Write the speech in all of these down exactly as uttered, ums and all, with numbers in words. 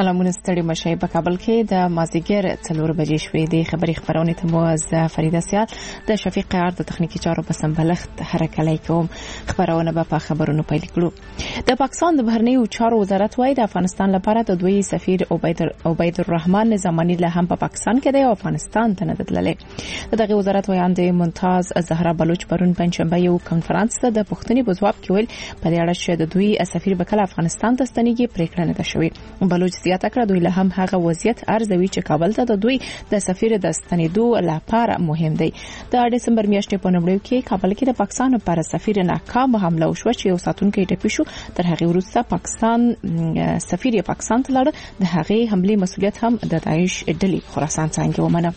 سلامونه ستړي مشي په کابل کې د مازیګر څلور بجې شوې د خبري خبرونه ته مو فریده سیال د شفیق قیار د تخنیکی چارو په سمبلښت حرکت کوم خبرونه به په خبرونو پیل کړو د پاکستان د بهرنیو چارو وزارت وايي د افغانستان لپاره د دوی سفیر عبید عبید الرحمن نظامانی له هم په پاکستان کې دی او افغانستان ته نه تللی دغه وزارت وایاند ممتاز زهرا بلوچ پرون پنځشنبه یو کانفرنس ته د پښتني په ځواب کې ویل په دې اړه چې د دوی سفیر به کله افغانستان ته ستنېږي پریکړه نه ده شوې بلوچ زیاته کړه دوی له هم هغه وضعیت ارزوي چې کابل ته د دوی د سفیر د ستنېدو لپاره مهم دی د دسمبر میاشتې په نومړیو کې کابل کې د پاکستان پر سفیر ناکام حمله وشوه چې یو ساتونکی ټپي شو تر هغه وروسته پاکستان سفیر پاکستان ته لاړ د هغه حمله مسؤلیت هم د داعش ډلې خراسان څنګه ومنه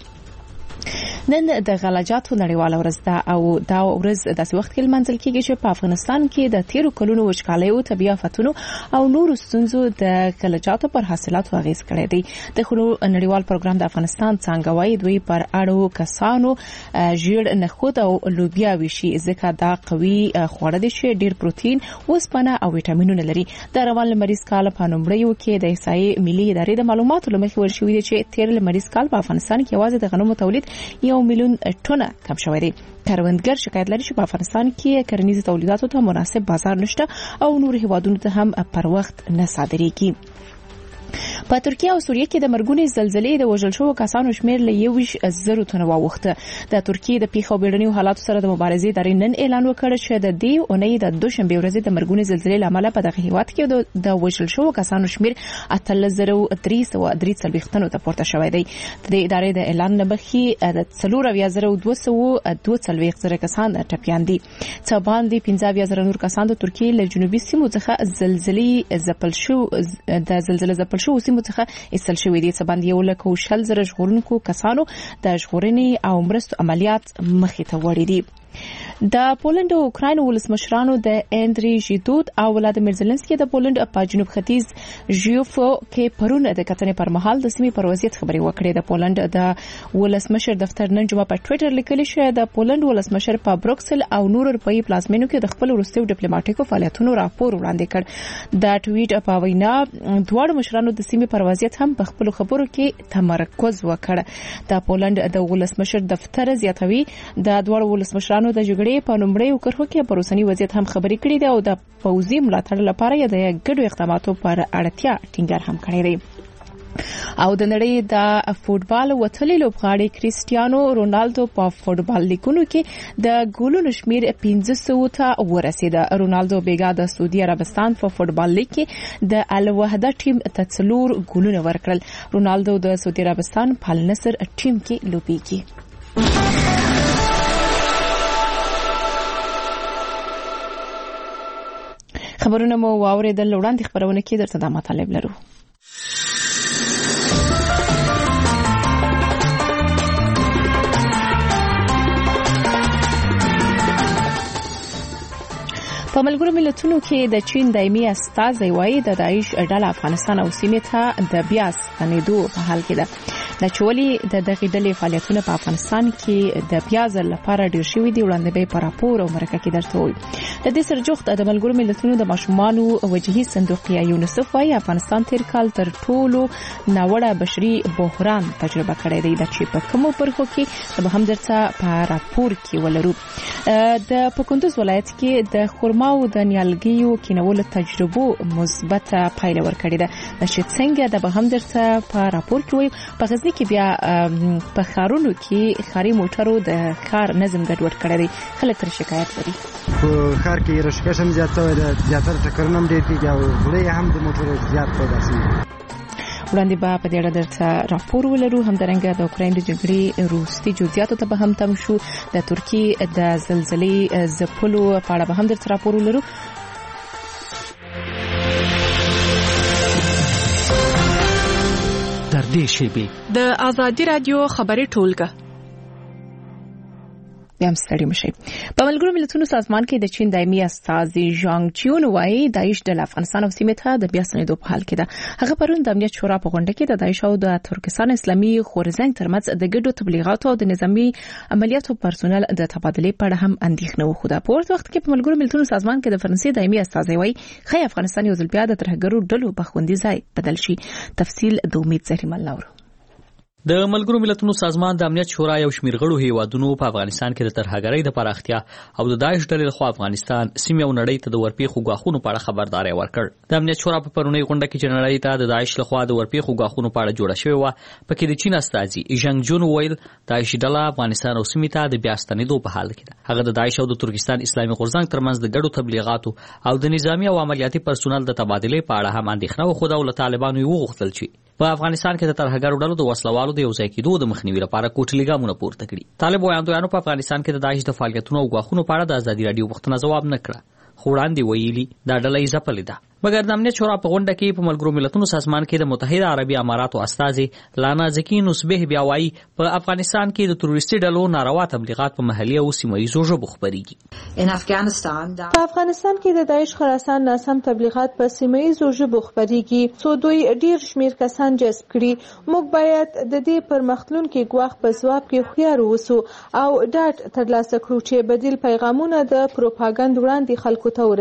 نن د غلاجاتو نړیواله ورځ ده او دا ورځ داسې وخت کې منځل کېږي چې په افغانستان کې د تیرو کلونو وچکالیو طبيعي آفتونو او نورو ستونزو د غلاجاتو پر حاصلاتو اغیز کړی دی د خلو نړیوال پروګرام د افغانستان څنګه وایي دوی پر اړو کسانو ژیړ نخود او لوبیا وشي ځکه دا قوي خواړه دي چې ډیر پروتین اوسپنه او ویټامینونه لري د روان لمریز کال په نومړیو کې د احصایې ملي ادارې د معلوماتو لمخې ورشوي دي چې تیر لمریز کال په افغانستان کې یوازې د غنمو تولید یو میلیون ټنه کم شوی دی کروندګر شکایت لري چې په افغانستان کې کرنیز تولیداتو ته مناسب بازار نشته او نور هیوادونو ته هم پر وخت نه صادریږي په ترکیه او سوریه کې د مرګونې زلزلې د وژل شوو کسانو شمیر له یو زرو تنه واوښته د ترکیه د پیښو بیړنیو حالاتو سره د مبارزې ادارې نن اعلان وکړ چې د دې اونۍ د دوشنبه ورځې د مرګونې زلزلې لامل په دغه هیواد کې د وژل شوو کسانو شمیر اته زره درې سوه درې څلوېښت ته پورته شوی دی د ادارې د اعلان نه مخکې د څلور اویا زره دوه سوه دوه څلوېښت زره کسان ټپیان دي څه باندې پنځه اویا زره نور کسان د ترکیه له جنوبي سیمو څخه زلزلې ځپل شو د زلزلې ځپل شو سیمو څخه ایستل شوی دي څه باندې یو لک او شل زره ژغورونکو کسانو د ژغورنې او مرستو عملیات مخې ته وړي دي د پولند او اوکراین ولسمشرانو د اندری ژیدود او ولادیمیر زيلنسکي د پولند په جنوب ختیځ ژیوفو کې پرونه د کتنې پر مهال د سیمې پر وضعیت خبري وکړې د پولند د ولسمشر دفتر نن جمعه په ټوئیټر لیکلی چې د پولند ولسمشر په بروکسل او نور اروپאי پلازمینو کې د خپل وروستیو ډیپلوماټیکو فعالیتونو راپور وړاندې کړ د ټویټ په وینا دواړو مشرانو د سیمې پر وضعیت هم په خپل خبرو کې تمرکز وکړ د پولند د ولسمشر دفتر زیاتوي د دواړو ولسمشرانو د جګړې په نومړیو کرخو کې پر اوسنی وضعیت هم خبري کړې ده او د پوځي ملاتړ لپاره یې د ګډو اقداماتو پر اړتیا ټینګار هم کړی دی او د نړۍ د فوتبال وتلي لوبغاړي کریسټیانو رونالدو په فوتبال لیګونو کې د ګولونو شمیر پنځه سوه ته ورسید رونالدو بیګا د سعودي عربستان په فوتبال لیګ کې د الوحده ټیم ته څلور ګولونه ورکړل رونالدو د سعودي عربستان په النصر ټیم کې لوبېږي خبرونه مو واوریدل وړاندې خبرونه کې درته د مطالب لرو په ملګرو ملتونو کې د چین دایمي استازی وايي د داعش ډله افغانستان او سیمې ته د بیا ستنېدو په حال کې ده د چولي د دغه ډلې فعالیتونه په افغانستان کې د بیا ځل لپاره ډیر شوي دي وړاندې به په راپور او مرکه کې درته وي د دې سرجوخت د ملګرو ملتونو د ماشومانو وجهي صندوقیه یونیسف وايي افغانستان تیر کال تر ټولو ناوړه بشري بحران تجربه کړی دی د چې په کومو برخو کې د همدرڅه په راپور کې ولرو د پکندوز ولایت کې د خرما او د نیالګیو کینولو تجربو مثبته پایله ورکړې ده چې څنګه د بهمدرڅه په راپور کې وي په غزنی کې بیا په خارونو کې خاري موټرو د خار نظم ګډوډ کړی دی خلک تر شکایت لري په خار کې رشکه هم زیاته ده زیاتره ټکرونه هم ډېر دي او غلې هم د موټرو زیات پیدا شي وړاندې به په دې اړه درته راپور ولرو همدارنګه د اوکراین د جګړې روسي جزئیاتو ته به هم تم شو د ترکیه د زلزلې ځپلو په اړه به هم درته راپور ولرو در دې شیبې د ازادي رادیو خبري ټولګه بیا هم ستړي مشي. په ملګرو ملتونو سازمان کې د چین دایمي استازي ژانګ چیون وايي داعش د افغانستان او سیمې ته د بیا ستنېدو په حال کې ده. هغه پرون د امنیت شورا په غونډه کې د داعش او د ترکستان اسلامي خورزنګ ترمنځ د ګډو تبلیغاتو او د نظامی عملیاتو پرسونل د تبادلې په اړه هم اندېښنه وښوده. په ورته وخت کې په ملګرو ملتونو سازمان کې د فرانسې دایمي استازي وايي خی افغانستان یو ځل بیا د ترهګرو ډلو په خوندي ځای بدل شي. تفصیل د امید زهرمل نور. د ملګرو ملتونو سازمان د امنیت شورا یو شمېر غړو هیوادونو په افغانستان کې د ترهګرۍ د پراختیا او د داعش ډلې لخوا افغانستان سیمه او نړۍ ته د ورپېښو غاښونو په اړه خبرداري ورکړ. د امنیت شورا په پرونی غونډه کې چې نړۍ ته د داعش لخوا د ورپېښو غاښونو په اړه جوړه شوې و، پکې د چین استازي ژانګ جون ویل داعش ډله افغانستان او سیمه ته د بیا ستنېدو په حال کې ده. هغه د داعش او د ترکستان اسلامي خورزنګ ترمنځ د ګډو تبلیغاتو او د نظامی او عملیاتي پرسونل د تبادلې په اړه هم اندېښنه وښوده او له طالبانو یې وغوښتل چې په افغانستان کې د ترهګرو ډلو د وسلوالو د یو ځای کېدو د مخنیوي لپاره کوټلي ګامونه پورته کړي. طالب وړاندویانو په افغانستان کې د داعش د فعالیتونو او غاښونو په اړه د ازادي راډیو پوښتنه ځواب نه کړه، خو وړاندې ویلي دا ډله یې ځپلې ده. مګر د امنیت شورا په غونډه کې په ملګرو ملتونو سازمان کې د متحده عربي اماراتو استازي لانا زکی نسبه بیا وایي په افغانستان کې د تروریستي ډلو ناروا تبلیغات په محلي او سیمه ییزو ژبو خپرېږي. په افغانستان کې د داعش خراسان ناسم تبلیغات په سیمه ییزو ژبو خپرېږي، څو دوی ډیر شمیر کسان جذب کړي. موږ باید د دې پرمختلونکي ګواښ په ځواب کې خویار اوسو او ډاډ ترلاسه کړو چې بدیل پیغامونه د پروپاګاندا وړاندې خلکو ته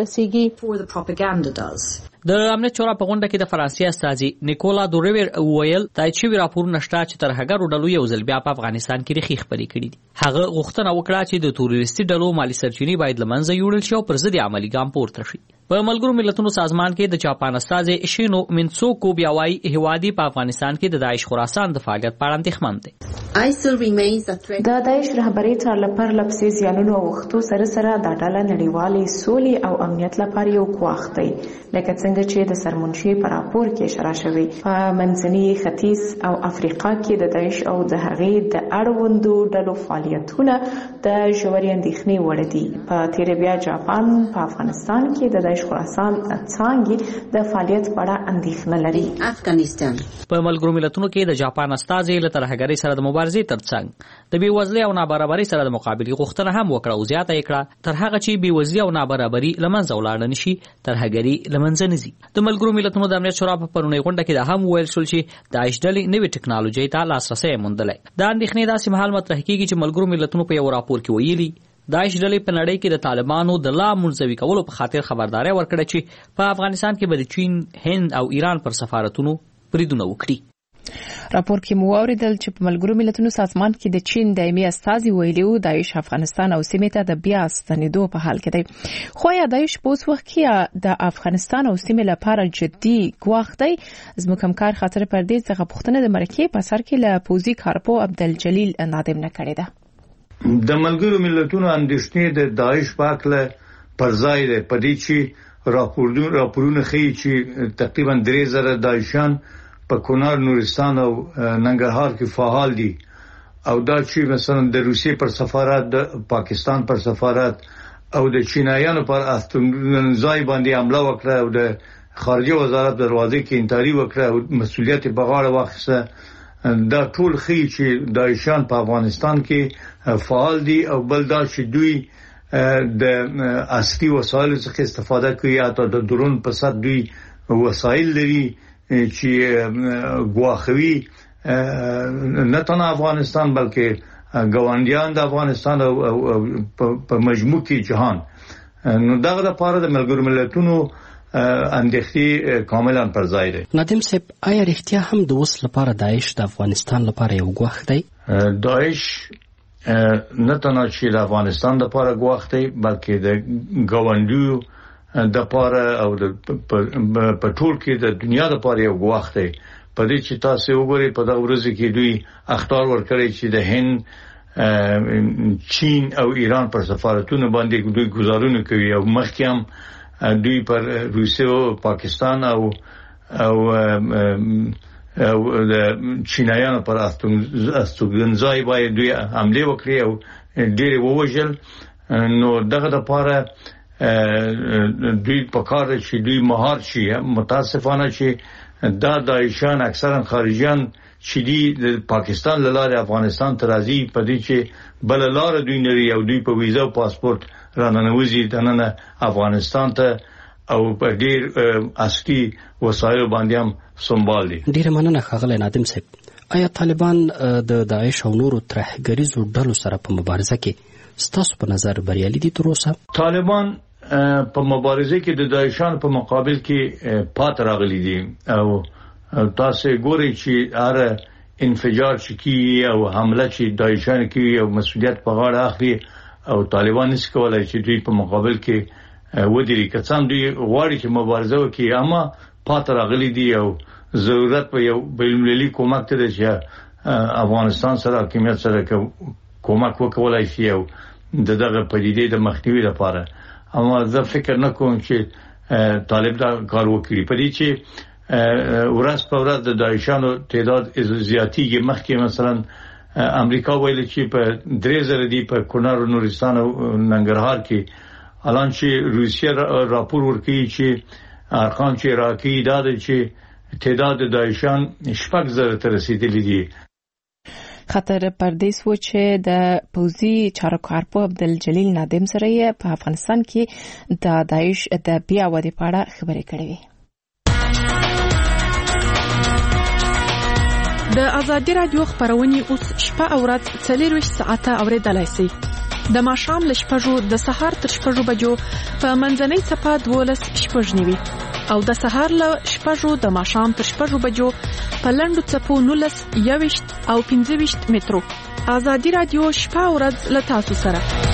ورسیږي. د امنیت شورا په غونډه کې د فرانسې استازي نیکولا دوریور ویل دا چې راپورونه شته چې ترهګرو ډلو یو ځل بیا په افغانستان کې ریښې خپرې کړي دي. هغه غوښتنه وکړه چې د تروریستي ډلو مالی سرچینې باید له منځه یوړل شي او پر ضد عملي ګام پورته شي. په ملګرو ملتونو سازمان کې د جاپان استازي شینو منسوکو بیا وایي هیوادي په افغانستان کې د داعش خراسان د فعالیت په اړه اندېښمن دي. د داعش رهبري تر لپاره لپسې زیانونو او وختو سره سره د ډله نړیوالې سولې او امنیت لپاره یو ګواښ دی، لکه څنګه چې د سرمنشي په راپور کې اشاره شوی. په منځني ختیځ او افریقا کې د داعش او د هغې د اړوندو ډلو فعالیتونه د ژورې اندېښنې وړ دي. په تیر بیا جاپان په افغانستان کې د داعش خراسان څانګې د فعالیت په اړه اندېښنه لري. افغانستان په ملګرو ملتونو کې د جاپان استازي له ترهګرۍ سره د مبارزې ترڅنګ د بېوزلۍ او نابرابرۍ سره د مقابلې غوښتنه هم وکړه او زیاته یې کړه تر هغه چې بېوزلي او نابرابري له منځه ولاړه نه شي ترهګري له منځه نه ځي. د ملګرو ملتونو د امنیت شورا په پرونی غونډه کې دا هم ویل شول چې داعش ډلې نوې ټکنالوژۍ ته لاسرسی موندلی. دا اندېښنې داسې مهال مطرح کېږي چې ملګرو ملتونو په یو راپور کې ویلي داعش ډلې په نړۍ کې د طالبانو د لا منزوي کولو په خاطر خبرداري ورکړه چې په افغانستان کې به د چین، هند او ایران پر سفارتونو بریدونه وکړي. راپور کې مو اوریدل چې په ملګرو ملتونو سازمان کې د چین دایمي استازي ویلي و داعش افغانستان او سیمې ته د بیا ستنېدو په حال کې دی. خو یا داعش په اوس وخت کې د افغانستان او سیمې لپاره جدي ګواښ دی. زموږ همکار خاطر پردیز څخه پوښتنه د مرکې په سر کې له پوزي کارپو عبدالجلیل نادم نه کړې ده. د ملګرو ملتونو اندېښنې د داعش په اړه پر ځای ده، په دې چې راپورونه ښیي چې تقریبا درې زره داعشیان په کونړ، نورستان او ننګرهار کې فعال دي او دا چې مثلا د روسیې پر سفارت، د پاکستان پر سفارت او د چینایانو پر استوګنځای باندې حمله وکړه او د خارجه وزارت دروازې کې انتحاري وکړه او مسؤلیت په غاړه واخیسته. دا ټول ښیي چې داعشیان په افغانستان کې فعال دي او بل دا چې دوی د اصلي وسایلو څخه استفاده کوي، حتی د درون په سر دوی وسایل لري چې ګواښوي نه تنها افغانستان بلکې ګاونډیان د افغانستان او په مجموع کې جهان. نو دغه لپاره د ملګرو ملتونو اندېښنې کاملا پر ځای دی. نادم صاحب، آیا رښتیا هم د اوس لپاره داعش د افغانستان لپاره یو ګواښ دی؟ داعش نه تنها چې د افغانستان لپاره ګواښ دی بلکې د ګاونډیو د پاره او د په ټول کې د دنیا لپاره یو ګواښ دی. په دې چې تاسو وګورئ په دا ورځ کې دوی اخطار ورکړي چې د هند، چین او ایران پر سفارتونو باندې دوی گزارونه کوي او مخکې هم دوی پر روسیه او پاکستان او او او د چینایانو پر استوګنځای باندې دوی حمله وکړي او ډېر ووژل. نو دغه لپاره دوی په کار چې دوی مهار شي. متاسفانه چې دا داعشان اکثرا خارجيان چې دی د پاکستان لاره افغانستان ته راځي په دې چې بل لار دوی نری او دوی په ویزا او پاسپورت راننوځي دنه افغانستان ته او په ډیر اصلي وسایل باندې هم سنبال دي. ډیر مننه ښاغلی نادم صاحب. آیا طالبان د داعش او نورو ترهګریزو ډلو سره په مبارزه کې ستاسو په نظر بریالي دي تر اوسه؟ طالبان په مبارزه کې د داعشان په مقابل کې پات راغلي دي او تاسو ګورئ چې هر انفجار چې کی او حمله چې داعشان کوي او مسؤلیت په غاړه اخلي او طالبان نس کولای چې دوی په مقابل کې ودري کڅام دوی غواړي چې مبارزه وکړي اما پات راغلي دي او ضرورت په یو بین‌المللي کومک ته چې افغانستان سره حکومت سره کومک وکولای شي او دغه پدیدې د مخنیوي لپاره. اما زه فکر نه کوم چې طالب دا کار وکړي په دې چې ورځ په ورځ د داعشانو تعداد زیاتیږي. مخکې مثلا امریکا ویل چې په درې زره دی په کونړ نورستان او ننګرهار کې الان چې روسیه راپور ورکړي چې ارقام چې راکړي دا چې تعداد داعشان شپږ زره ته رسیدلی دي. خطر پردیس و چې د پوزي چارواکو عبدالجلیل نادم سره په افغانستان کې د داعش د بیا ودې په اړه خبرې کړې وي. د ازادي رادیو خبرونه اوس شپه او ورځ څلور ساعته اوریدلای شئ. د ماښام له شپږو د سهار تر شپږو بجو په منځنۍ څپه دولس شپږ نیوي او د سهار له شپږو د ماښام تر شپږو بجو په لنډو څپو نولس یوویشت او پنځه ویشت مترو. ازادي رادیو شپه او ورځ له تاسو سره.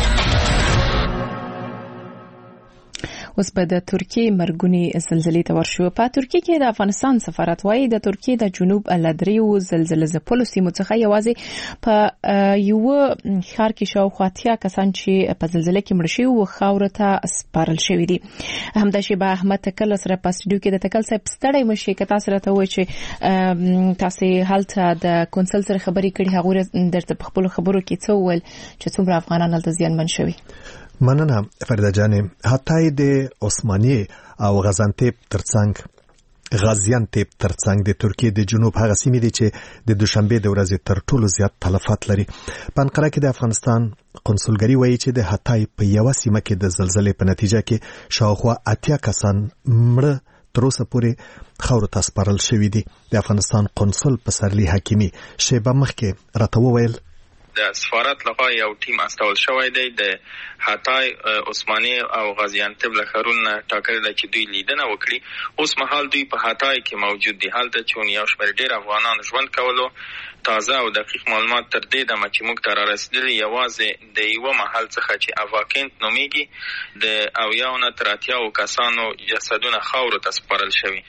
اوس به د ترکیې مرګونی زلزلې ته ورشو. په ترکیې کې د افغانستان سفارت وايي د ترکیې د جنوب لدریو زلزلې ځپلو سیمو څخه یوازې په یو ښار کې شاوخوا اتیا کسان چې په زلزلې کې مړ شوي وو خاورو ته سپارل شوي دي. همداشبه احمد تکل سره په سټډیو کې د تکل صاحب ستړی مشي که تاسو راته وایي چې تاسو هلته د کونسل سره خبرې کړې هغه درته په خپل خبرو کې څه وویل چې څومره افغانان هلته زیانمن شوي؟ مننه فریده جانې. حتی د عثماني او غزانتیب ترڅنګ غازیانتیب ترڅنګ د ترکیې د جنوب هغه سیمې دي چې د دوشنبه د ورځې تر ټولو زیات تلفات لري. په انقره کې د افغانستان قونسلګري وایي چې د حتی په یو سیمه کې د زلزلې په نتیجه کې شاوخوا اتیا کسان مړه تر اوسه پورې خاورو ته سپارل شوي دي. د افغانستان قونسل پسرلی حکیمي شیبه مخکې راته وویل د سفارت لخوا یو ټیم استول شوی دی د حتی عثماني او غازیانتب له ښارونو ټاکلي ده چې دوی لیدنه وکړي. اوس مهال دوی په حتی کې موجود دي. هلته چې یو شمېر ډېر افغانان ژوند کولو. تازه او دقیق معلومات تر دې دمه چې موږ ته رارسېدلي یوازې د یوه محل څخه چې افاکینت نومیږي د اویاو نه تر اتیاو کسانو جسدونه خاورو ته سپارل شوي.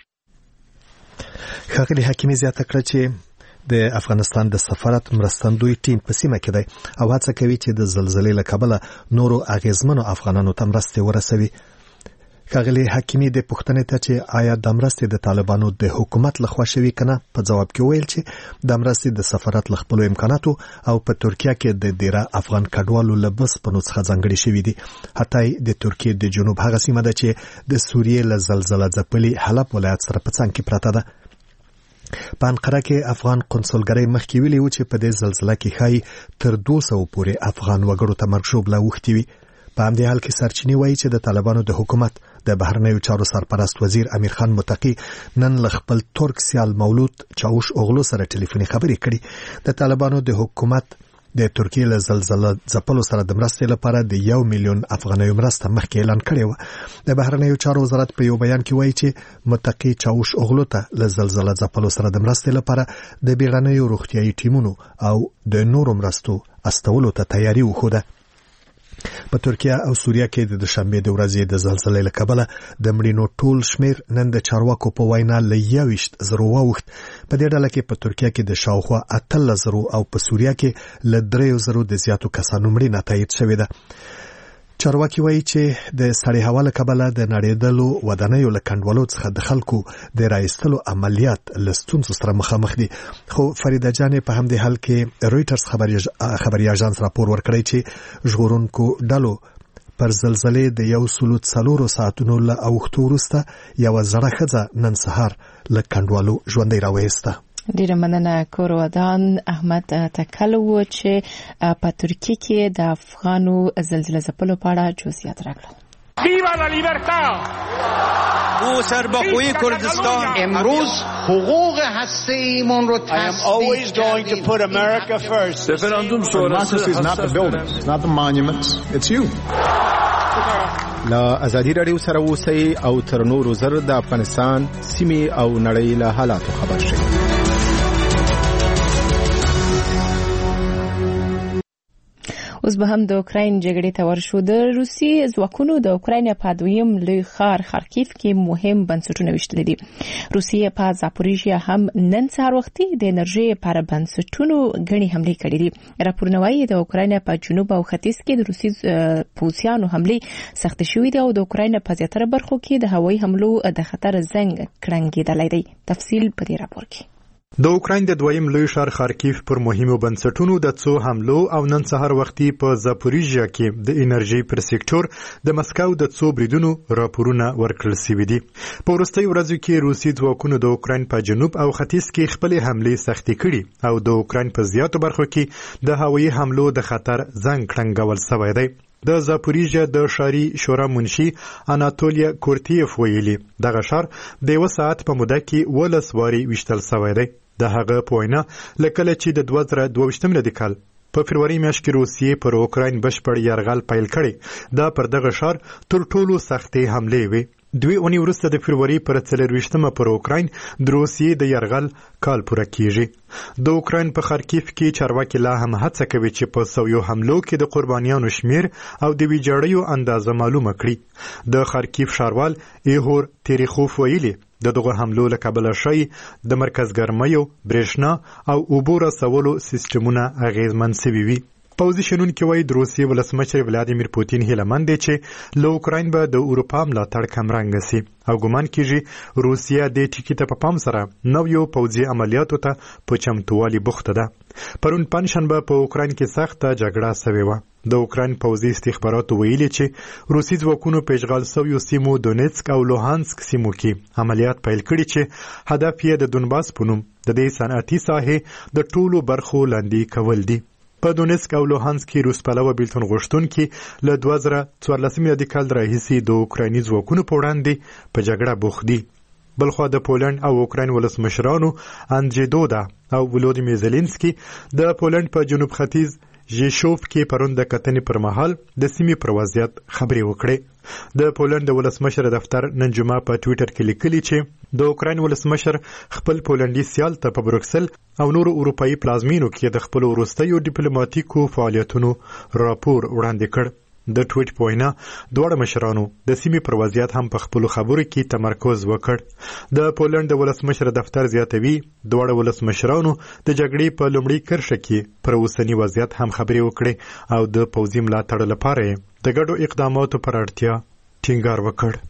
ښاغلي حکیمي زیاته کړه چې د افغانستان د سفارت مرستندوی ټیم په سیمه کې دی او هڅه کوي چې د زلزلې له کبله نورو اغیزمنو افغانانو ته مرستې ورسوي. ښاغلي حکیمي د پوښتنې ته چې آیا د مرستې د طالبانو د حکومت لخوا شوي کنه په جواب کې ویل چې د مرستې د سفارت له خپلو امکاناتو او په ترکیه کې د ډیره افغان کډوالو له بسپنو څخه ځانګړي شوي دي. حتی د ترکیې د جنوب هغه سیمه ده چې د سوریې له زلزله ځپلي حلب ولایت سره په څنګ کې پراته ده. په انقره کې افغان قونسلګرۍ مخکې ویلي و چې په دې زلزله کې ښایي تر دوه سوه پورې افغان وګړو ته مرګ ژوبله اوښتي وي. په همدې حال کې سرچینې وایي چې د طالبانو د حکومت د بهرنیو چارو سرپرست وزیر امیر خان متقي نن له خپل ترک سیال مولود چاوش اوغلو سره ټلیفوني خبرې کړي. د طالبانو د حکومت د ترکیې له زلزله ځپلو سره د مرستې لپاره د یو میلیون افغانیو مرسته مخکې اعلان کړې وه. د بهرنیو چارو وزارت په یو بیان کې وایي چې متقي چاوش اوغلو ته له زلزله ځپلو سره د مرستې لپاره د بیړنیو روغتیايي ټیمونو او د نورو مرستو استولو ته تیاری وښوده. په ترکیه او سوریه کې د دوشنبه د ورځې د زلزلې له کبله د مړینو ټول شمیر نن د چارواکو په وینا له یوویشت زرو واوښت. په دې ډله کې په ترکیه کې د شاوخوا اتلس زرو او په سوریه کې له دریو زرو د زیاتو کسانو مړینه تایید شوې ده. چارواکي وایي چې د سړې هوا له کبله د نړېدلو ودانیو له کنډوالو څخه د خلکو د رایستلو عملیات له ستونزو سره مخامخ دي. خو فریده جانې په همدې حال کې رویټرز خبري اژانس راپور ورکړی چې ژغورونکو ډلو پر زلزلې د یو سلو څلورو ساعتونو له اوښتو وروسته یوه زړه ښځه نن سهار له کنډوالو ژوندۍ راویسته. ډیره مننه. کورودان احمد تکلو چې په ترکیه کې د افغانو زلزله ځپلو په اړه جزئیات راکړل. ویوا لا لیبرتا او سربخوی کردستان امروز حقوق هسته‌ایمون رو I am always going to put America first. Referendum sonrası is not the buildings, it's not the monuments, it's you. لا ازادي رادیو سره اوسئ او تر نورو زر د افغانستان سیمې او نړۍ له حالاتو خبر شئ. اوس به هم د اوکراین جګړې ته ورشو. د روسي ځواکونو د اوکراین په دویم لوی ښار خارکیف کې مهم بنسټونه وشتل دي. روسیې په زاپوریژیا هم نن سهار وختي د انرژي پر بنسټونو غني حمله کړې دي. راپورونه وايي د اوکراین په جنوب او ختیځ کې د روسي پوځیانو حمله سخت شوې ده او د اوکراین په زیاتره برخو کې د هوایي حملو د خطر زنګ کړنګېدلی دی. تفصیل په دې راپور کې. د اوکراین د دویم لوی ښار خارکیف پر مهمو بنسټونو د څو حملو او نن سهار وختي په زاپوریژیا کې د انرژي پر سېکټور د مسکو د څو بریدونو راپورونه ورکړل شوي دي. په وروستۍ ورځو کې روسي ځواکونو د اوکراین په جنوب او ختیځ کې خپلې حملې سختې کړي او د اوکراین په زیاتو برخو کې د هوایي حملو د خطر زنګ کړنګول شوی دی. د زاپوریژیا د ښاري شورا منشي اناتولیا کورتیف ویلي دغه ښار د یو ساعت په موده کې ولس واري وشتل شوی دی. د هغه په وینا لکه چې د دوه زره دوه ویشتم میلادي کال په فروری میاشت کې روسیې پر اوکراین بشپړ یرغل پیل کړی دا پر دغه ښار تر ټولو سختې حملې وي. دوی اونۍ وروسته د فروری پر څلرویشتمه پر اوکراین د روسیې د یرغل کال پوره کیږي. د اوکراین په خارکیف کې چارواکي لا هم هڅه کوي چې په سویو حملو کې د قربانیانو شمیر او د ویجاړیو اندازه معلومه کړي. د خارکیف ښاروال ایهور تریخوف ویلي د دغه حملو له کبله شي د مرکز ګرمایو برېښنا او اوبو رسولو سیستمونه اغیزمن شوي وي. پوځي شنونکي وایي د روسیې ولسمشر ولادیمیر پوتین هیله مند دی چې له اوکراین به د اروپا ملاتړ کمرنګه سي او ګمان کیږي روسیه د ټیکي ته په پام سره نویو پوځي عملیاتو ته په چمتووالي بوخته ده. پرون پنځشنبه په اوکراین کې سخته جګړه شوې وه. د اوکراین پوځي استخباراتو ویلي چې روسي ځواکونو په اشغال شویو سیمو دونیتسک او لوهانسک سیمو کې عملیات پیل کړي چې هدف یې د دونباس په نوم د دې صنعتي ساحې د ټولو برخو لاندې کول دي. په دونیتسک او لوهانسک کې روس پلوه بیلتون غوښتونکي له دوه زره څوارلسم میلادي کال راهیسې د اوکرایني ځواکونو په وړاندې په جګړه بوخت دي. بلخوا د پولند او اوکراین ولسمشرانو انجی دودا او ولودیمیر زيلنسکي د پولند په جنوب ختیځ ژیشوف کې پرون د کتنې پر مهال د سیمې پر وضعیت خبرې وکړې. د پولند د ولسمشر دفتر نن جمعه په ټویټر کې لیکلي چې د اوکراین ولسمشر خپل پولندي سیال ته په بروکسل او نورو اروپایي پلازمینو کې د خپل وروستیو ډیپلوماټیکو فعالیتونو راپور وړاندې کړ. د ټویټ په وینا دواړه مشرانو د سیمې پر وضعیت هم په خپلو خبرو کې تمرکز وکړ. د پولند د ولسمشر دفتر زیاتوي دواړه ولسمشرانو د جګړې په لومړۍ کرښه کې پر اوسني وضعیت هم خبرې وکړې او د پوځي ملاتړ لپاره د ګډو اقداماتو پر اړتیا ټینګار وکړ.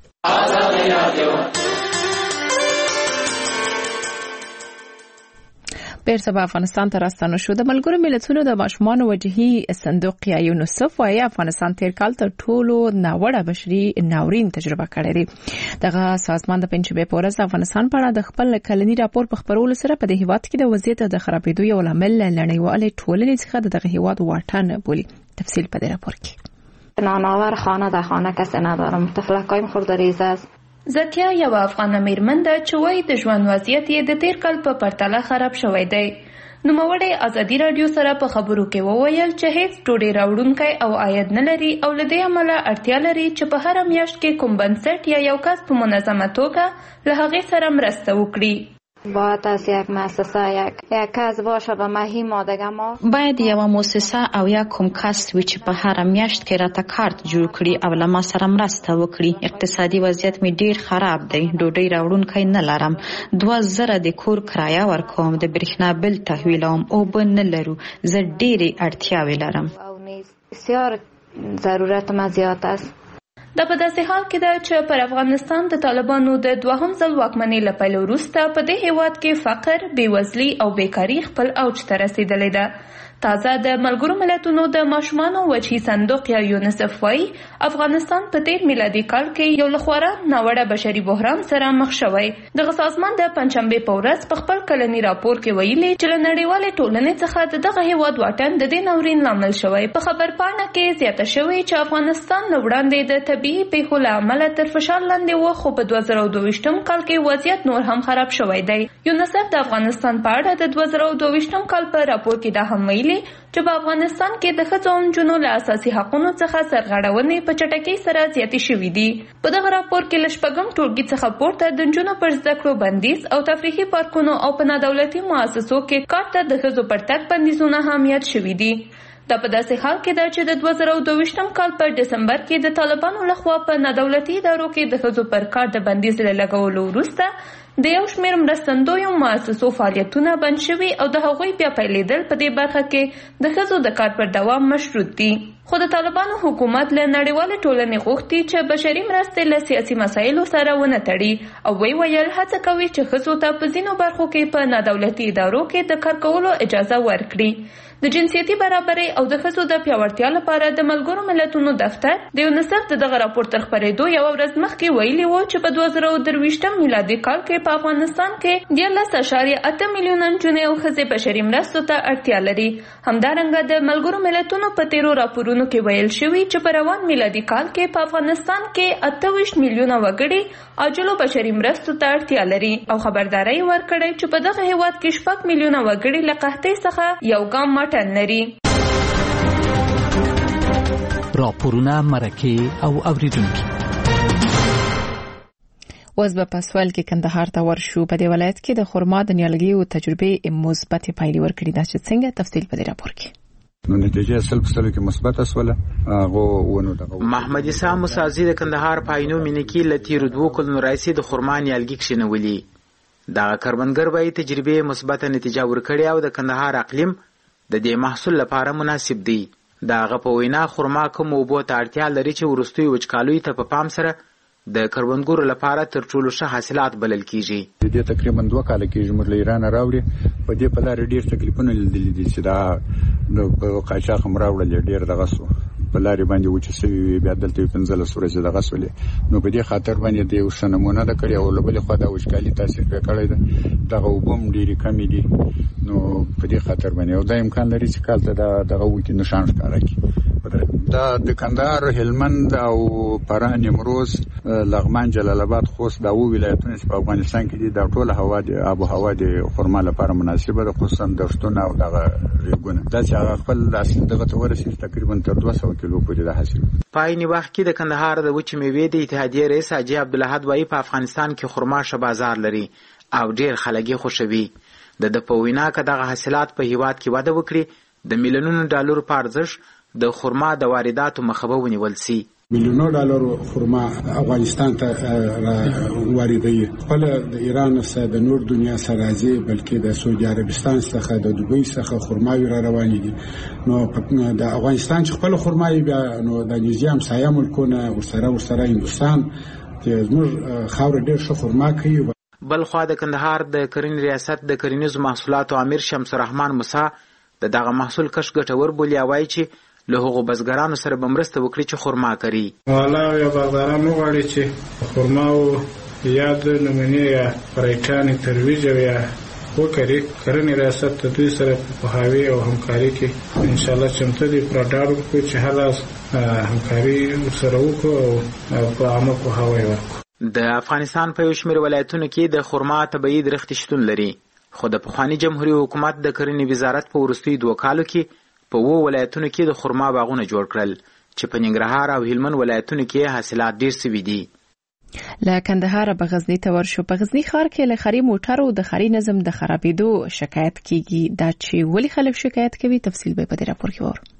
بیرته به افغانستان ته راستانه شو. د ملګرو ملتونو د ماشومانو وجهي صندوق یا یونیسف وايي افغانستان تیر کال تر ټولو ناوړه بشري ناورین تجربه کړې ده. دغه سازمان د پنځشنبه په ورځ افغانستان په اړه د خپل کلنی راپور په خبرولو سره په دې هیواد کې د وضعیت د خرابېدو یو لامل لړنیوالې ټولنې څخه دغه هیواد واټن بولي. تفصیل په دې راپور کې. ناناور خانه در خانه کسی ندارم. طفلکایم خردریزه است. زتیا یو افغان میرمن ده چې وایي د ژوند وضعیت یې د تیر کال په پرتله خراب شوی دی. نوموړې ازادي رادیو سره په خبرو کې وویل چې هیڅ ډوډۍ راوړونکی او عاید نه لري او له دې امله اړتیا لري چې په هره میاشت کې کوم بنسټ یا یو کس په منظمه توګه له هغې سره مرسته وکړي. باید از یک مؤسسه یک یک کس باشه و مهی مادگه ما باید یو مؤسسه او یا کوم کس وي چې په هر میاشت کې راته کارت جوړ کړي او له ما سره مرسته وکړي. اقتصادي وضعیت می ډیر خراب دی. ډوډۍ راوړونکی نه لرم. دوه زره د کور کرایه ورکوم. د برېښنا بل تحویلوم. اوبه نه لرو. زه ډېرې اړتیاوې لرم. بسیار ضرورت ما زیات است. دا په داسې حال کې ده چې پر افغانستان د طالبانو د دوهم ځل واکمنۍ له پیل وروسته په دې هیواد کې فقر، بېوزلي او بیکاري خپل اوج ته رسېدلې ده. تازه د ملګرو ملتونو د ماشومانو وجهي صندوق یا یونیسف وايي افغانستان په تیر میلادي کال کې یو لخواره ناوړه بشري بحران سره مخ شوی. دغه سازمان د پنځشنبه په ورځ په خپل کلنی راپور کې ویلي چې له نړیوالې ټولنې څخه دغه هیواد واټن د دې ناورین لامل شوی. په خبرپاڼه کې زیاته شوی چې افغانستان له وړاندې د طبيعي پیښو له امله تر فشار لاندې و، خو په دوه زره او دوه کال کې وضعیت نور هم خراب شوی دی. یونیسف د افغانستان په اړه د دوه زره او دوه کال په راپور کې دا هم ویلي چې په افغانستان کې د ښځو او نجونو له اساسي حقوقو څخه سرغړونې په چټکۍ سره زیاتې شوې دي. په دغه راپور کې له شپږم ټولګي څخه پورته د نجونو پر زده کړو بندیز او تفریحي پارکونو او په نادولتي مؤسسو کې کار ته د ښځو پر تګ بندیزونه هم یاد شوي دي. دا په داسې حال کې ده چې د دوه زره او دوه کال په دسمبر کې د طالبانو لخوا په نادولتي ادارو کې د ښځو پر کار د بندیز له لګولو وروسته د یو شمېر مرستندویو مؤسسو فعالیتونه بند شوي او د هغوی بیا پیلېدل په دې برخه کې د ښځو د کار پر دوام مشروط دي. خو د طالبانو حکومت له نړیوالې ټولنې غوښتي چې بشري مرستې له سیاسي مسایلو سره ونه تړي او وی ویل هڅه کوي چې ښځو ته په ځینو برخو کې په نادولتي ادارو کې د کار کولو اجازه ورکړي. د جنسیتي برابرۍ او د ښځو د پیاوړتیا لپاره د ملګرو ملتونو دفتر د یونیسف د دغه راپور تر خپرېدو یوه ورځ مخکې ویلي و چې په دوه زره او درویشتم میلادي کال کې په افغانستان کې دیارلس اعشاریه اته میلیونه نجونې او ښځې بشري مرستو ته اړتیا لري. همدارنګه د ملګرو ملتونو په تیرو راپورونو کې ویل شوي چې په روان میلادي کال کې په افغانستان کې اته ویشت میلیونه وګړي عاجلو بشري مرستو ته اړتیا لري او خبرداری ورکړی چې په دغه هیواد کې شپږ میلیونه وګړي له قحطۍ څخه یو ګام مټن لري. راپورونه مرکه او اوریدونکي اوس به په سوال کې کندهار ته ورشو. په دې ولایت کې د خرما د نیالګي او تجربې مثبت پایلې ورکړي. دا چې څنګه تفصیل په دې راپور کې نو نتیجه سل په سل کې مثبت اسوله. هغه ونه دغه محمد عیسی مسازی د کندهار پاینو مینکی لتیر دوه کلونو رئیس د خرما نیالګي کښینولي. دا کاربنګر وایي تجربې مثبت نتیجه ورکړي او د کندهار اقلیم د دې محصول لپاره مناسب دی. دا غو وینا خرما کوم اوبو ته اړتیا لري چې ورستوي وچکالوي ته په پام سره د کروندګرو لپاره تر ټولو ښه حاصلات بلل کیږي. د دې تقریبا دوه کال کې موږ له ایران راوړي په دې په لار ډیر تکلیفونه لیدل دي چې دا د قاچاق مراوړل ډیر دغه سو په لار باندې و چې سوي بیا دلته پنځله سورې دغه سولې نو په دې خاطر باندې د یو شنمونه د کړي او لبل خو دا وشکالي تاثیر وکړي ده دغه وبم ډیری کمی دي نو په دې خاطر باندې او دا امکان لري چې کال ته دغه وکی نشان ښکارا کی دا د کندهار هلمند او پران نیمروز لغمان جلال آباد خوست دا و ولایتونه چې په افغانستان کې دي دا ټول هوا د آب او هوا د خرما لپاره مناسبه ده خصوصا د شتون او دغه ریګونه دا چې هغه خپل اصل دغه تورسي تقریبا تر دوه سوه کیلو پورې د حاصل. پایني وخت کې د کندهار د وچ میوې د اتحادیې رئیس حاجی عبدالحد وایي په افغانستان کې خرما ش بازار لري او ډیر خلک خوشوي. د د پوینا کې دغه حاصلات په هیواد کې وده وکړي د میلیونونو ډالر په ارزښت د خرما د وارداتو مخه ونیول سي. میلیونو ډالر خرما افغانستان ته واردوي. خپل د ایران سره د نور دنیا سره راځي بلکې د سعودي عربستان څخه د دوبۍ څخه خرماوي را روان دي. نو د افغانستان چې خپل خرماوي بیا نو د نيزيام سايا ملکونه ورسره ورسره هندستان چې زموږ خاور ډېر ښه خرما کوي. بل خو د کندهار د کرنې ریاست د کرنیزو محصولاتو امیر شمس الرحمن موسی د دغه محصول کش ګټور بولی وایي چې له هغو بزګرانو سره به مرسته وکړي چې خرما کوي. والا یا بازاران وغواړي چې خرما او یا د نمونې یا فرایټانې ترویج او یا وکړي. کرنې ریاست د دوی سره په پوهاوي او همکاري کې انشاءالله چمتو دي پراډار وکړو چې هله همکاري سره وکړو او په عامه پوهاوی ورکړو. د افغانستان په یو شمېر ولایتونو کې د خرما طبیعي درختې شتون لري خو د پخواني جمهوریت حکومت د کرنې وزارت په وروستیو دوه کالو کې په وو ولایتونو کې د خرما باغونه جوړ کړل چې په ننګرهار او هلمند ولایتونو کې حاصلات ډیر سوي دي. له کندهار به غزنی ته ورشو. په غزنی ښار کې له خري موټرو د خري نظم د خرابېدو شکایت کیږي. دا چې ولې خلک شکایت کوي تفصیل به په دې راپور کې وره.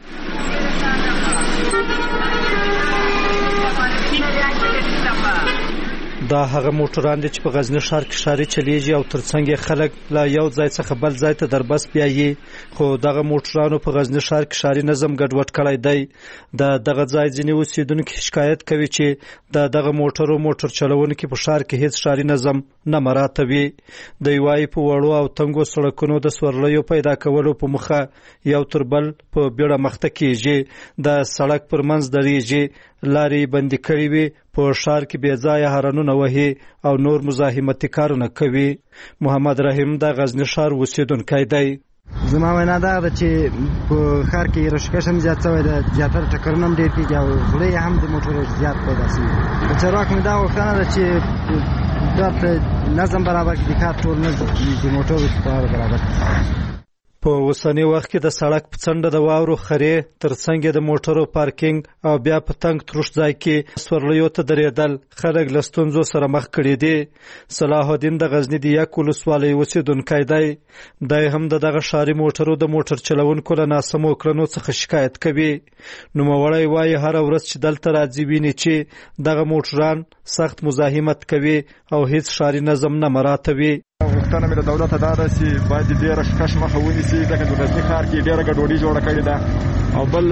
دا هغه موټران دي چې په غزنی ښار کې ښاري چلیږي او ترڅنګ خلک له یو ځای څخه بل ځای ته دربس بیایي خو دغه موټرانو په غزنی ښار کې ښاري نظم ګډوډ کړی دی. د دغه ځای ځینې اوسیدونکي شکایت کوي چې د دغه موټرو موټر چلوونکي په ښار کې هیڅ ښاري نظم نه مراتوي. د یوای په وړو او تنګو سړکونو د سورلیو پیدا کولو په مخه یو تر بل په بیړه مخته کیږي. د سړک پر منځ درېږي، لارې بندي کړي وي، په ښار کې بې ځایه هارنونه وهي او نور مزاحمتي کارونه کوي. محمد رحیم د غزني ښار اوسیدونکی دی. زما وینا دا ده چې په ښار کې رشکش هم زیات شوی ده، زیاتره ټکرونه هم ډېر کېږي او زړه هم د موټرو زیات پیدا شوي. د چارواکو مې دا غوښتنه ده چې دا نظم برابر کړي، د کار ټول نظم د موټرو په برابر کړي. په اوسنی وخت کې د سړک په څنډه د واورو خرې، ترڅنګ د موټرو پارکینګ او بیا په تنګ تروش ځای کې سورلیو ته درېدل خلک له ستونزو سره مخ کړي دي. صلاح الدین د غزني د یک ولسوالۍ اوسیدونکی دی. دی هم د دغه ښاري موټرو د موټر چلونکو له ناسمو کړنو څخه شکایت کوي. نوموړی وایي هره ورځ چې دلته راځي ویني چې دغه موټران سخت مزاحمت کوي او هیڅ ښاري نظم نه مراعاتوي. غوښتنه مې د دولت دا ده چې باید د رشکش مخه ونیسي، ځکه د غزني ښار کې ډېره ګډوډي جوړه کړې ده او بل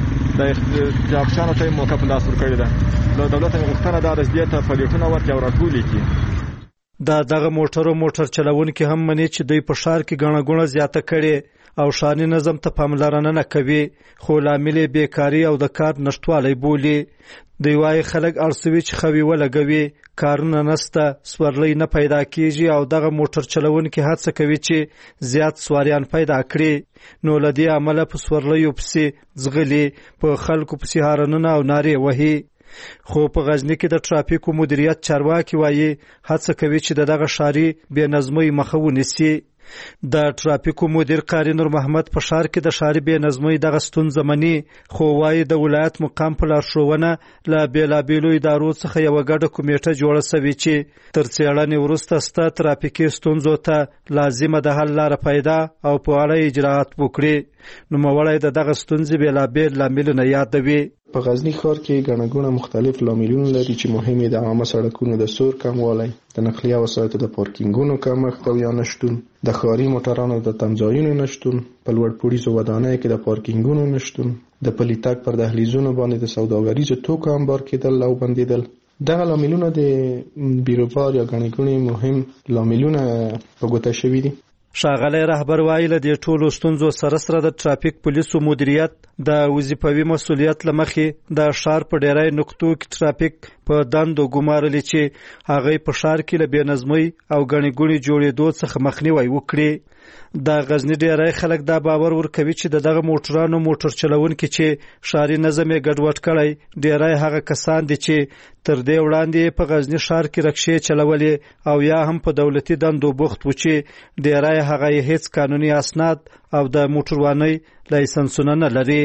د جابشانو ته یې موقع په لاس ورکړې ده. د دولت غوښتنه دا ده چې دې ته پلیټونه ورکړي او راټولې کړي. دا دغه موټرو موټر چلونکي هم مني چې دوی په ښار کې ګڼه ګوڼه زیاته کړې او ښاري نظم ته پاملرنه نه کوي، خو لامل یې بیکاري او د کار نشتوالی بولي. دوی وایي خلک اړ سوي چې خوي ولګوي، کارونه نسته، سورلۍ نه پیدا کیږي او دغه موټر چلونکي هڅه کوي چې زیات سواریان پیدا کړي. نو له دې امله په سورلیو پسې ځغلي، په خلکو پسې هارنونه او نارې وهي. خو په غزني کې د ټرافیکو مدیریت چارواکي وایي هڅه کوي چې دغه ښاري بې نظمۍ مخه ونیسي. د ټرافیکو مدیر قاری نور محمد په ښار کې د ښاري بې نظمۍ دغه ستونزه مني، خو وایي د ولایت مقام په لارښوونه له بېلابېلو ادارو څخه یوه ګډه کمیټه جوړه سوې چې تر څېړنې وروسته سته ترافیکي ستونزو ته لازمه د حل لاره پیدا او په اړه اجراات وکړي. نوموړی د دغه ستونزې بېلابېل لاملونه یادوي. په غزني ښار کې ګڼه ګوڼه مختلف لاملونه لري چې مهم یې د عامه سړکونو د سور کموالی، د نقلیه وسایطو د پارکینګونو کمښت او یا نشتون، د ښاري موټرانو د تمځایونو نشتون، په لوړ پوړیزو ودانیو کې د پارکینګونو نشتون، د پلي تګ پر دهلیزونو باندې د سوداګریزو توکو انبار کېدل او بندېدل. دغه لاملونه د بیروبار یا ګڼې ګوڼې مهم لاملونه په ګوته شوي دي. ښاغلی رهبر وایي له دې ټولو ستونزو سره سره د ټرافیک پولیسو مدیریت د وظیفوي مسؤلیت له مخې د ښار په ډیری نقطو کې ټرافیک په دندو ګمارلي چې هغوی په ښار کې له بې نظمۍ او ګڼې ګوڼې جوړېدو څخه مخنیوی وکړي. د غزني ډیری خلک دا باور ورکوي چې د دغه موټرانو موټر چلونکي چې ښاري نظم یې ګډوډ کړی، ډیری هغه کسان دي چې تر دې وړاندې په غزني ښار کې رکشې چلولې او یا هم په دولتي دندو بوخت و چې ډیری هغه یې هیڅ قانوني اسناد او د موټروانۍ لایسنسونه نه لري.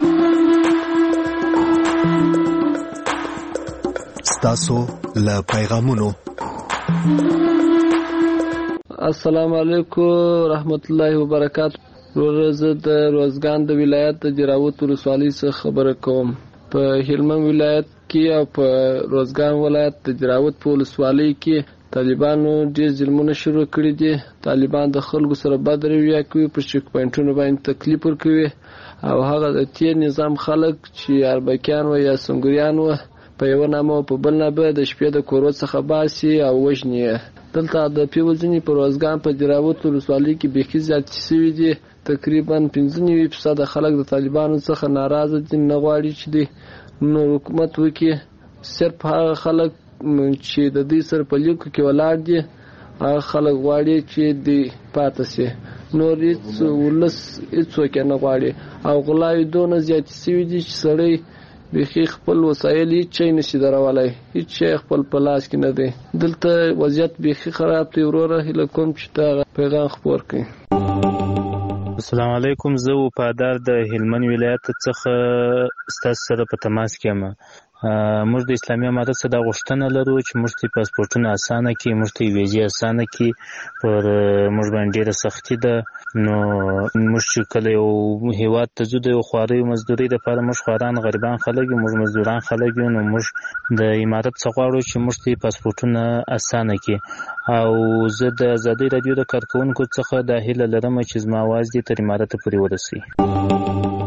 ستاسو له پیغامونو. السلام علیکم رحمت الله وبرکاتہ. ورځ د روزګان د ولایت د جراوت ولسوالۍ څخه خبره کوم. په هلمند ولایت کې او په روزګان ولایت د جراوت په ولسوالۍ کې طالبانو ډېر ظلمونه شروع کړي دي. طالبان د خلکو سره بد رویه کوي، په چک پوینټونو باندې تکلیف ورکوي او هغه د تیر نظام خلک چې اربکیان و یا سنګریان و په یو نامه او په بل نامه د شپې د کورو څخه باسي او وژني. دلته د پیوځنی په روزګان په جراوت ولسوالۍ کې بیخي زیات شوي دي. تقریبا پنځه نوي فیصد خلک د طالبانو څخه ناراضه دي، نه غواړي چې د نو حکومت وکړي. صرف هغه خلک چې د دې سره په لیکو کې ولاړ دي هغه خلک غواړي چې دی پاتې شي، نور هیڅ ولس هیڅوک نه غواړي. او غلاوې دونه زیاتې شوي دي چې سړی بیخي خپل وسایل هیڅ شی نشي درولی، هیڅ شی خپل په لاس کې نه دی. دلته وضعیت بیخي خراب دی. وروره هیله کوم چې دا پیغام خپور کړي. السلام علیکم. زه وفادار د هلمند ولایت څخه ستاسو سره په تماس کې یم. موږ د اسلامي امارت څخه دا غوښتنه لرو چې موږ ته پاسپورټونه اسانه کړي، موږ ته ویزې اسانه کړي. پر موږ باندې ډېره سختي ده. نو موږ چې کله یو هېواد ته ځو د یو خواریو مزدورۍ دپاره، موږ خواران غریبان خلک یو، موږ مزدوران خلک یو. نو موږ د امارت څخه غواړو چې موږ ته پاسپورټونه اسانه کړي. او زه د ازادۍ راډیو د کارکوونکو څخه دا هیله لرم چې زما اواز دې تر امارته پورې ورسوي.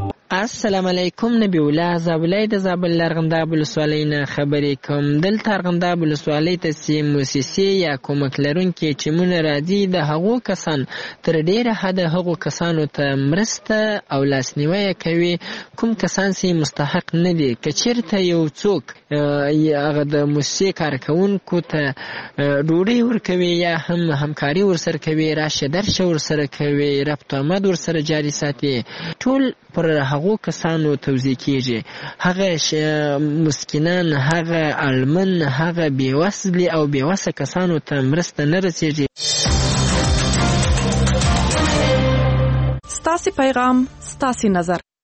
السلام علیکم. نبی الله زابلای د زابل لرغنداب ولسوالۍ نه خبرې کوم. دلته لرغنداب ولسوالۍ ته چې موسسې یا کومک لرونکي ټیمونه راځي د هغو کسان تر ډیره حده هغو کسانو ته مرسته او لاسنیوی کوي کوم کسان چې مستحق نه دي. که چیرته یو څوک هغه د موسسې کارکوونکو ته ډوډۍ ورکوي یا هم همکاري ورسره کوي، راشه درشه ورسره کوي، ربط آمد ورسره جاري ساتي، ټول پر هغو کسانو توزیع کیږي. هغه مسکینان، هغه اړمن، هغه بېوزلي او بېوسه کسانو ته مرسته نه رسیږي. ستاسې پیغام ستاسې نظر.